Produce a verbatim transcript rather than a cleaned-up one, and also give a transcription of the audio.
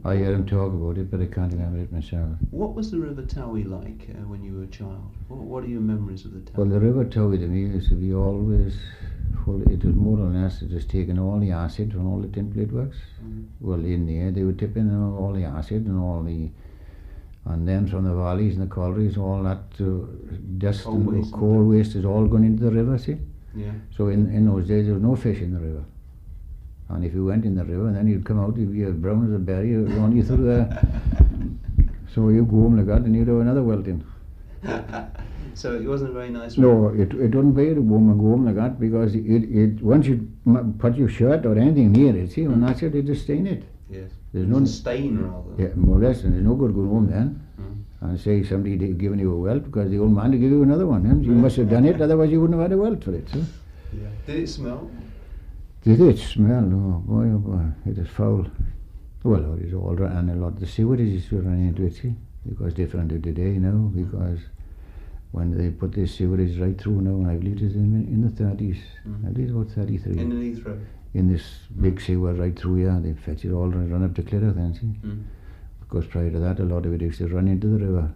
I hear them talk about it, but I can't remember it myself. What was the River Towie like uh, when you were a child? What, what are your memories of the Towie? Well, the River Towie to me used to be always full. It was more or less it was taking all the acid from all the tin plate works. Mm-hmm. Well, in there they would tip in all the acid and all the, and then from the valleys and the collieries, all that uh, dust Coal and waste coal and waste is all going into the river. See, Yeah. so in in those days there was no fish in the river. And if you went in the river, then you'd come out, you'd be as brown as a berry, only through the... So you go home like that, and you'd have another welting. So it wasn't a very nice. No, it it wouldn't be to go home and go home like that, because it, it once you m- put your shirt or anything near it, see, and that's it, it just stain it. Yes. There's It no... was a stain rather. Yeah, more or less, and there's no good going home then. Mm. And say somebody had given you a welt, because the old man had given you another one, and you must have done it, otherwise you wouldn't have had a welt for it, so... Yeah. Did it smell? Did it smell? Oh boy, oh boy, it is foul. Well, it is older and a lot of the sewage is running into it, see, because different to today now, because when they put this sewerage right through now, and I believe it is in, in the thirties, Mm. I believe it's about thirty-three, In the Heathrow? in this big sewer right through here, they fetch it all and run up to Clitter then, see, Mm. because prior to that a lot of it used to run into the river.